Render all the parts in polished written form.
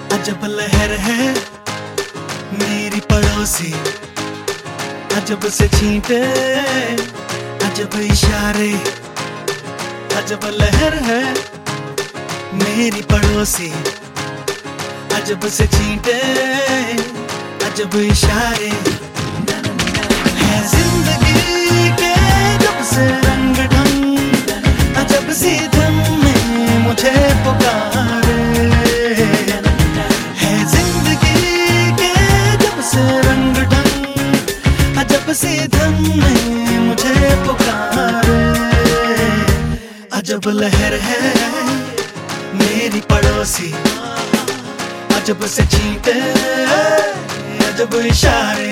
अजब लहर है मेरी पड़ोसी, अजब से छींटे अजब इशारे। अजब लहर है मेरी पड़ोसी, अजब से छींटे अजब इशारे। है जिंदगी के जब से रंग ढंग, अजब सी धम में मुझे पुकारे। है जिंदगी के जब से रंग ढंग, अजब सी धम में मुझे पुकारे। अजब लहर है मेरी पड़ोसी, अजब से छींटे अजब इशारे।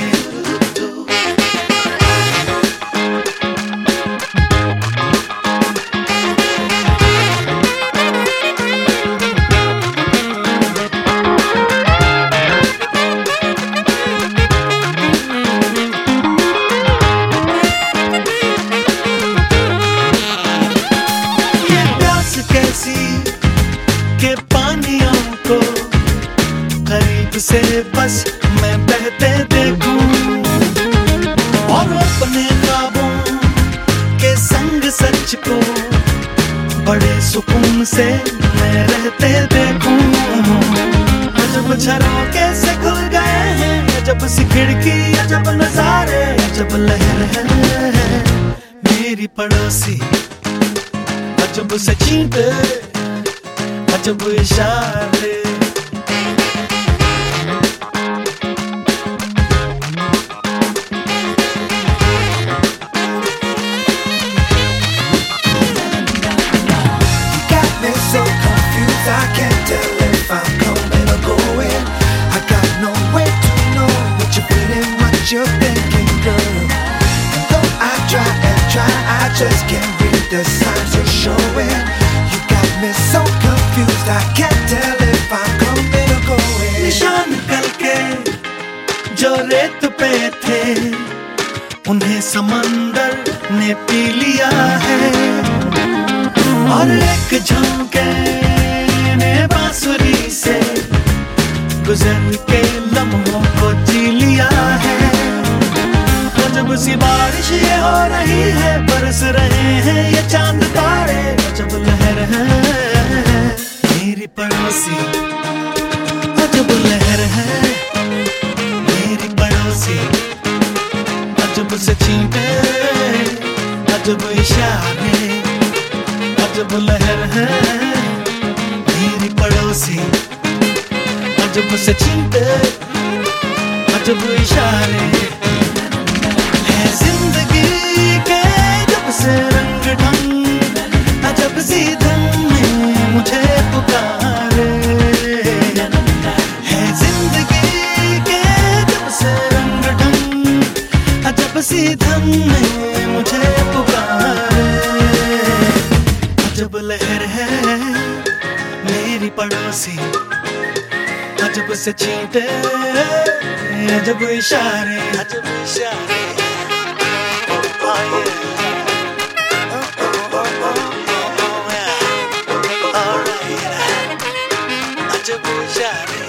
ये प्यास कैसी के पानियों को करीब से बस मैं बहते देखूं, और अपने ख्वाबों के संग सच को बड़े सुकून से मैं रहते देखूं। अजब झरोखे से खुल गए हैं अजब सी खिड़की, अजब नजारे। अजब लहर है मेरी पड़ोसी, अजब से छींटे अजब इशारे। So confused, I can't tell if I'm coming or going. I got no way to know what you're feeling, what you're thinking, girl. And though I try and try, I just can't read the signs you're showing. You got me so confused, I can't tell if I'm coming or going. निशान कल के जो रेत पे थे उन्हें समंदर ने पी लिया है, और एक झोंके ने बांसुरी से गुजर के लम्हों को जी लिया है। अजब सी बारिश ये हो रही है, बरस रहे हैं ये चांद तारे। अजब लहर है मेरी पड़ोसी, अजब लहर है मेरी पड़ोसी, अजब से छींटे अजब इशारे। अजब लहर है मेरी पड़ोसी, अजब से छींटे अजब इशारे। है जिंदगी के जब से रंग ढंग, अजब सी धम में मुझे पुकारे। है जिंदगी के जब से रंग ढंग, अजब सी धम में मुझे पुकारे। अजब लहर है मेरी पड़ोसी, अजब से छींटे अजब इशारे। अजब इशारे अजब इशारे।